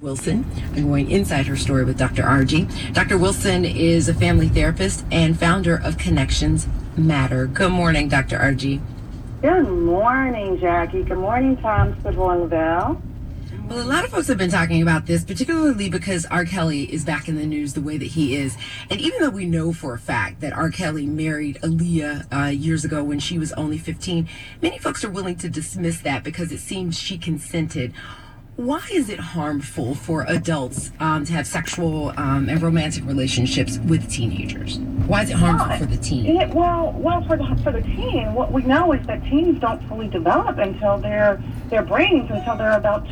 Wilson. I'm going inside her story with Dr. RG. Dr. Wilson is a family therapist and founder of Connections Matter. Good morning, Dr. RG. Good morning, Jackie. Good morning, Tom, Sibyl, and Lavelle. Well, a lot of folks have been talking about this, particularly because R. Kelly is back in the news the way that he is. And even though we know for a fact that R. Kelly married Aaliyah years ago when she was only 15, many folks are willing to dismiss that because it seems she consented. Why is it harmful for adults to have sexual and romantic relationships with teenagers? Why is it harmful for the teen? For the teen, what we know is that teens don't fully develop until their brains until they're about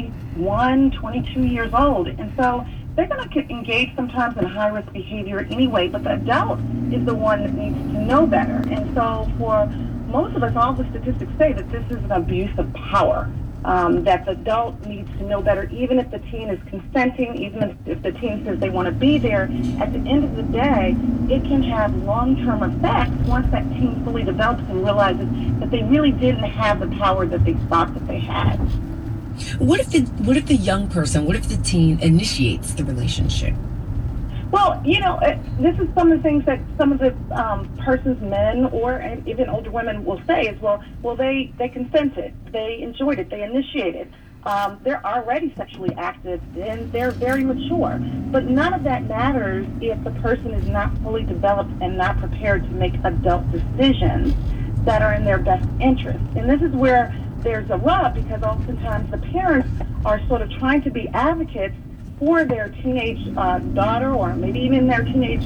21, 22 years old, and so they're going to engage sometimes in high-risk behavior anyway. But the adult is the one that needs to know better, and so for most of us, all the statistics say that this is an abuse of power. That the adult needs to know better, even if the teen is consenting, even if the teen says they want to be there. At the end of the day, it can have long-term effects once that teen fully develops and realizes that they really didn't have the power that they thought that they had. What if the young person, what if the teen initiates the relationship? Well, this is some of the things that some of the person's men or even older women will say is, well, they consented, they enjoyed it, they initiated. They're already sexually active and they're very mature. But none of that matters if the person is not fully developed and not prepared to make adult decisions that are in their best interest. And this is where there's a rub, because oftentimes the parents are sort of trying to be advocates for their teenage daughter or maybe even their teenage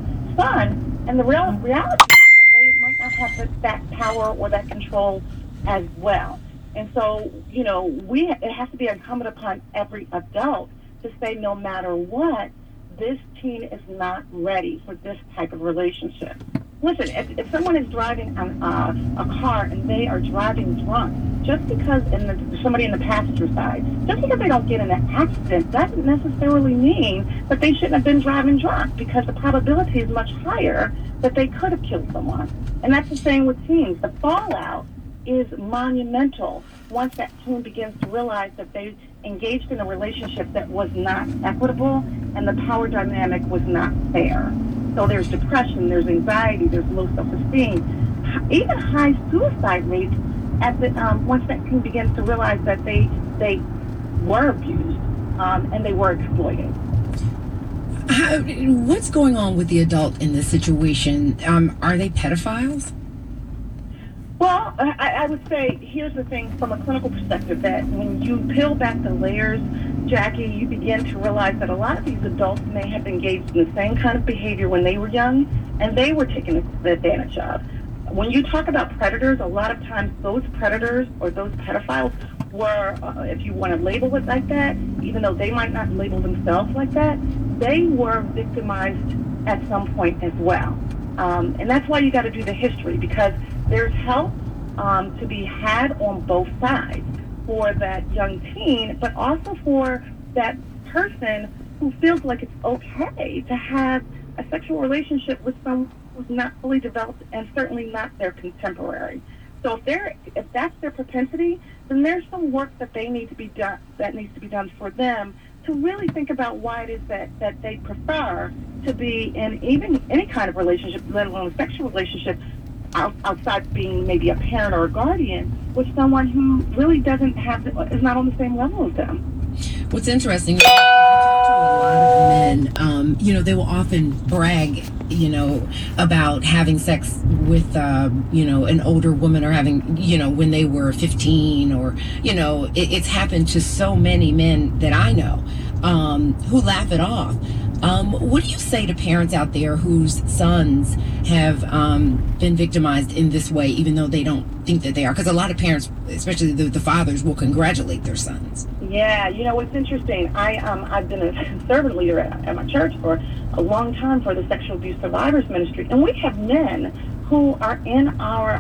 son, and the reality is that they might not have that power or that control as well. And so, it has to be incumbent upon every adult to say, no matter what, this teen is not ready for this type of relationship. Listen, if someone is driving a car and they are driving drunk, just because somebody in the passenger side, just because they don't get in an accident doesn't necessarily mean that they shouldn't have been driving drunk, because the probability is much higher that they could have killed someone. And that's the same with teens. The fallout is monumental once that teen begins to realize that they engaged in a relationship that was not equitable and the power dynamic was not fair. So there's depression, there's anxiety, there's low self-esteem, even high suicide rates once that teen begins to realize that they were abused and they were exploited. What's going on with the adult in this situation? Are they pedophiles? Well, I would say, here's the thing from a clinical perspective, that when you peel back the layers, Jackie, you begin to realize that a lot of these adults may have engaged in the same kind of behavior when they were young, and they were taken advantage of. When you talk about predators, a lot of times those predators or those pedophiles were, if you want to label it like that, even though they might not label themselves like that, they were victimized at some point as well. And that's why you got to do the history, because there's help to be had on both sides for that young teen, but also for that person who feels like it's okay to have a sexual relationship with someone who's not fully developed and certainly not their contemporary. So if that's their propensity, then there's some work that needs to be done for them to really think about why it is that they prefer to be in even any kind of relationship, let alone a sexual relationship, outside being maybe a parent or a guardian, with someone who really is not on the same level as them. What's interesting is, if you talk to a lot of men, they will often brag, about having sex with, an older woman, or having, when they were 15, or, it's happened to so many men that I know who laugh it off. What do you say to parents out there whose sons have been victimized in this way, even though they don't think that they are? Because a lot of parents, especially the fathers, will congratulate their sons. Yeah, it's interesting. I've been a servant leader at my church for a long time for the Sexual Abuse Survivors Ministry, and we have men who are in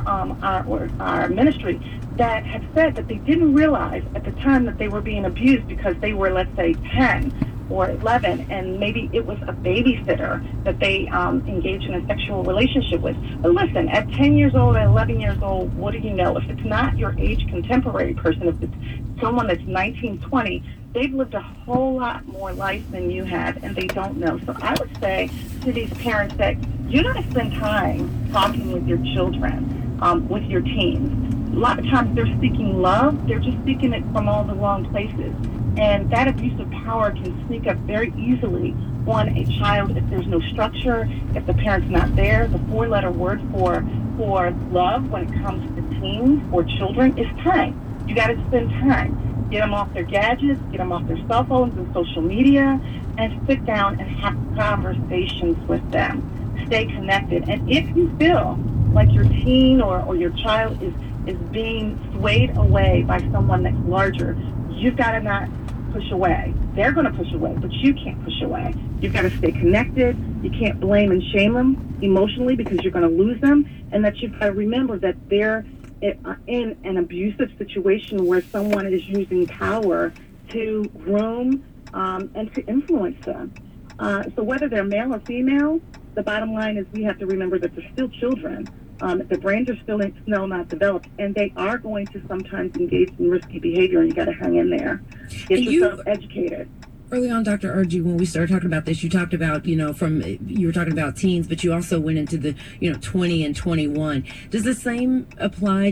our ministry that have said that they didn't realize at the time that they were being abused because they were, let's say, 10 or 11, and maybe it was a babysitter that they engaged in a sexual relationship with. But listen, at 10 years old, at 11 years old, what do you know? If it's not your age contemporary person, if it's someone that's 19, 20, they've lived a whole lot more life than you have, and they don't know. So I would say to these parents that you got to spend time talking with your children, with your teens. A lot of times they're seeking love. They're just seeking it from all the wrong places. And that abuse of power can sneak up very easily on a child if there's no structure, if the parent's not there. The four-letter word for love when it comes to teens or children is time. You got to spend time. Get them off their gadgets, get them off their cell phones and social media, and sit down and have conversations with them. Stay connected. And if you feel like your teen or your child is being swayed away by someone that's larger, you've got to not push away. They're going to push away, but you can't push away. You've got to stay connected. You can't blame and shame them emotionally because you're going to lose them, and that you've got to remember that they're in an abusive situation where someone is using power to groom and to influence them. So whether they're male or female, the bottom line is we have to remember that they're still children. Their brains are still not developed, and they are going to sometimes engage in risky behavior, and you got to hang in there. Get yourself educated. Early on, Dr. Argy, when we started talking about this, you talked about, you were talking about teens, but you also went into the, 20 and 21. Does the same apply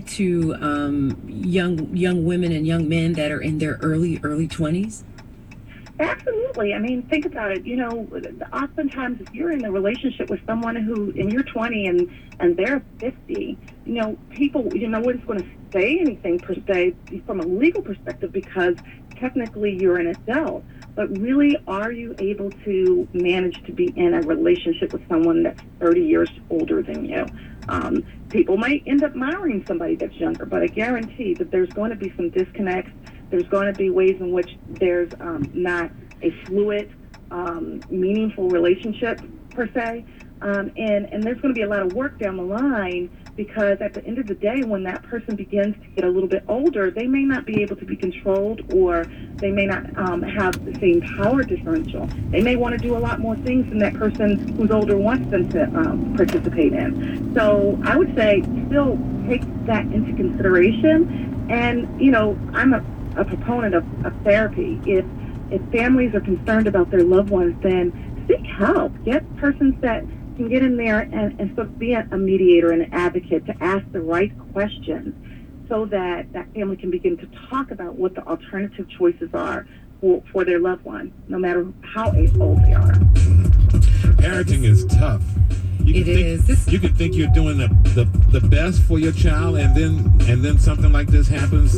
to young women and young men that are in their early 20s? Absolutely. I mean, think about it. Oftentimes if you're in a relationship with someone and you're 20 and they're 50, people, no one's going to say anything per se from a legal perspective because technically you're an adult. But really, are you able to manage to be in a relationship with someone that's 30 years older than you? People might end up marrying somebody that's younger, but I guarantee that there's going to be some disconnects. There's going to be ways in which there's not a fluid, meaningful relationship per se. And there's going to be a lot of work down the line because at the end of the day, when that person begins to get a little bit older, they may not be able to be controlled, or they may not have the same power differential. They may want to do a lot more things than that person who's older wants them to participate in. So I would say still take that into consideration. And, I'm a proponent of therapy. If families are concerned about their loved ones, then seek help. Get persons that can get in there and sort of be a mediator and an advocate to ask the right questions so that that family can begin to talk about what the alternative choices are for their loved one, no matter how old they are. Parenting is tough. You can think you're doing the best for your child, and then something like this happens,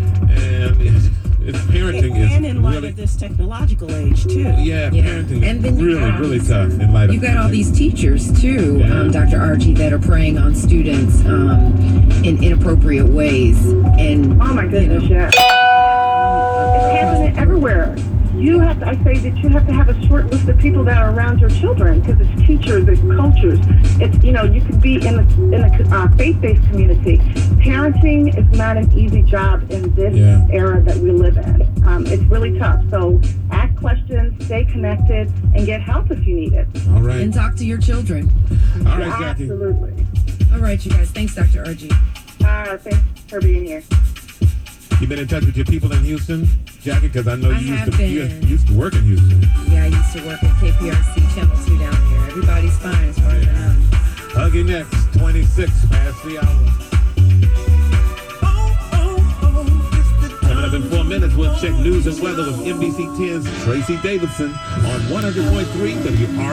and parenting is and in light really, of this technological age too. Yeah, parenting and is really tough in light of. You got all these teachers too, Dr. Argy, that are preying on students in inappropriate ways, and oh my goodness, yeah, it's happening everywhere. I say that you have to have a short list of people that are around your children, because it's teachers, it's coaches, it's, you could be in a faith-based community. Parenting is not an easy job in this era that we live in. It's really tough. So ask questions, stay connected, and get help if you need it. All right. And talk to your children. All right, Jackie. Absolutely. All right, you guys. Thanks, Dr. Argy. Thanks for being here. You've been in touch with your people in Houston, Jackie? Because I know you used to work in Houston. Yeah, I used to work at KPRC Channel 2 down here. Everybody's fine as far as I know. Hug you next, 26 past the hour. Coming up in 4 minutes, we'll check news and weather with NBC 10's Tracy Davidson on 100.3 WR.